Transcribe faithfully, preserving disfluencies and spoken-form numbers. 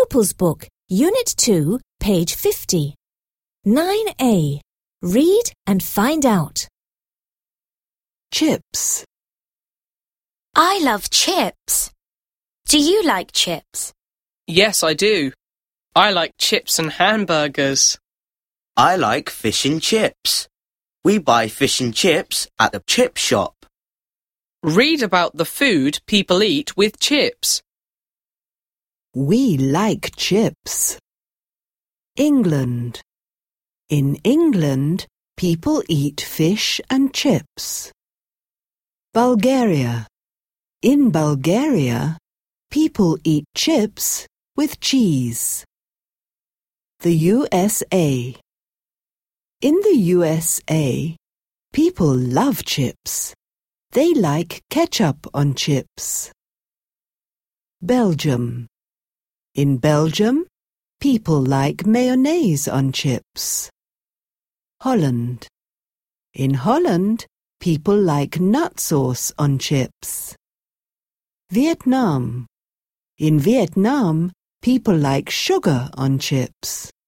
Pupils Book, Unit two, page fifty. nine A. Read and find out. Chips. I love chips. Do you like chips? Yes, I do. I like chips and hamburgers. I like fish and chips. We buy fish and chips at the chip shop. Read about the food people eat with chips. We like chips. England. In England, people eat fish and chips. Bulgaria. In Bulgaria, people eat chips with cheese. The U S A. In the U S A, people love chips. They like ketchup on chips. Belgium. In Belgium, people like mayonnaise on chips. Holland. In Holland, people like nut sauce on chips. Vietnam. In Vietnam, people like sugar on chips.